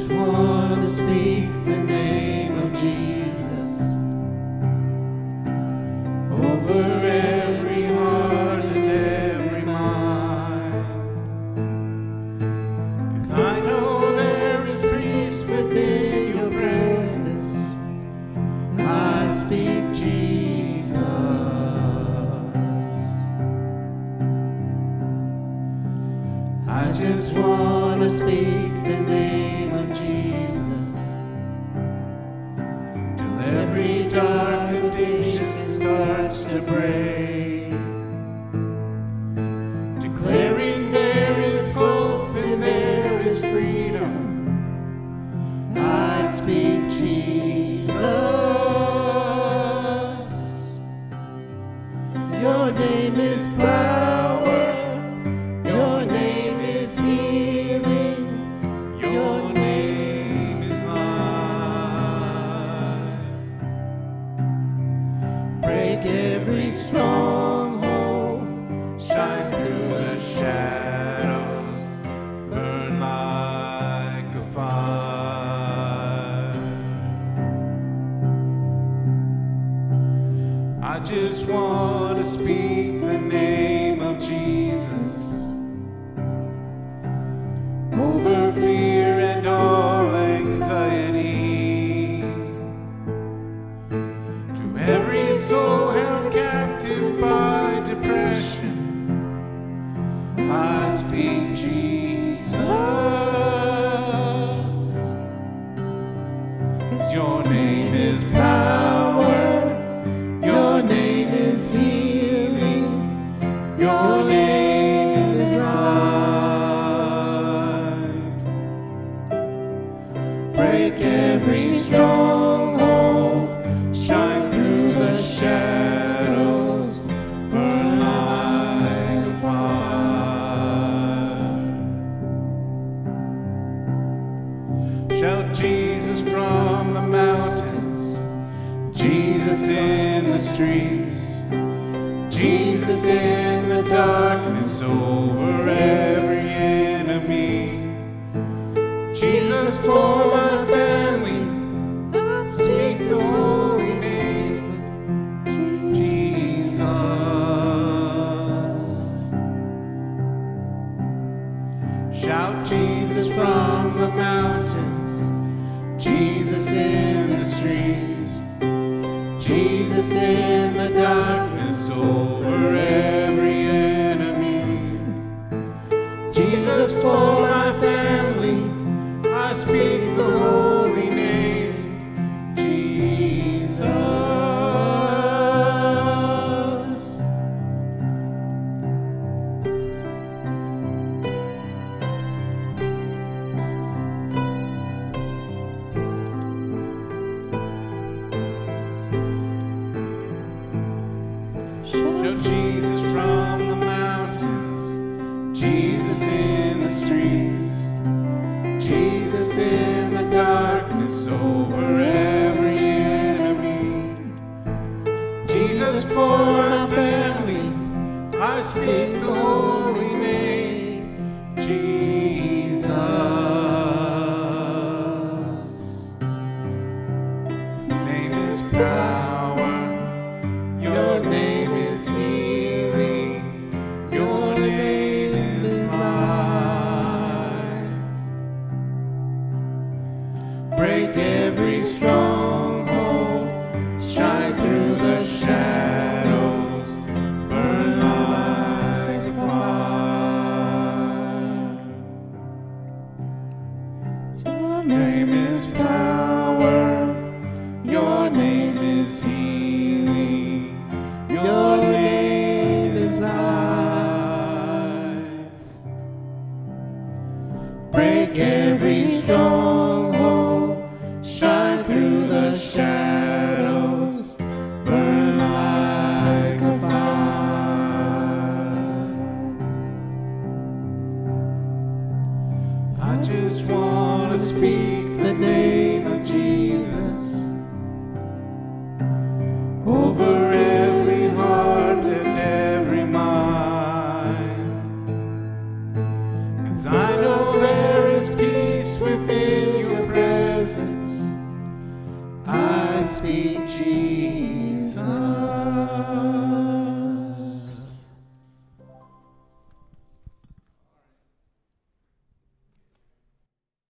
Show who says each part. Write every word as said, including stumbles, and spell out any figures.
Speaker 1: just want to speak the name of Jesus over every heart and every mind. 'Cause I know there is peace within your presence. I speak Jesus. I just want to speak the name of Jesus till every dark addiction starts to break, declaring there is hope and there is freedom. I speak Jesus. Your name is power. Your name is healing. Your name is life. Break every stronghold. Shine through the shadows. Burn like a fire. I just want to speak the name of Jesus over fear and all anxiety, to every soul held captive by depression. I speak Jesus. 'Cause your name is power. Your name is healing. Your name is life. Break every stronghold. Shine through the shadows. Burn like a fire. Shout Jesus from the mountains. Jesus in the streets. Jesus in the darkness over every enemy. Jesus for my family. I speak the holy name. Jesus. Shout Jesus from the mountains. Jesus in the streets. Jesus in the darkness over every enemy. Jesus for my family. I speak the holy name. Jesus. Shout Jesus from the mountains. Jesus in the streets. Jesus in the darkness over every enemy. Jesus for my family. I speak the holy name. Jesus. Your name is power. Your name is healing. Your name is life. Break every stronghold. Shine through the shadows. Burn like a fire. Your name is power. Your name is healing. Your name is life. Break every stronghold. Shine through the shadows. Burn like a fire. I just want to speak the name of speak Jesus.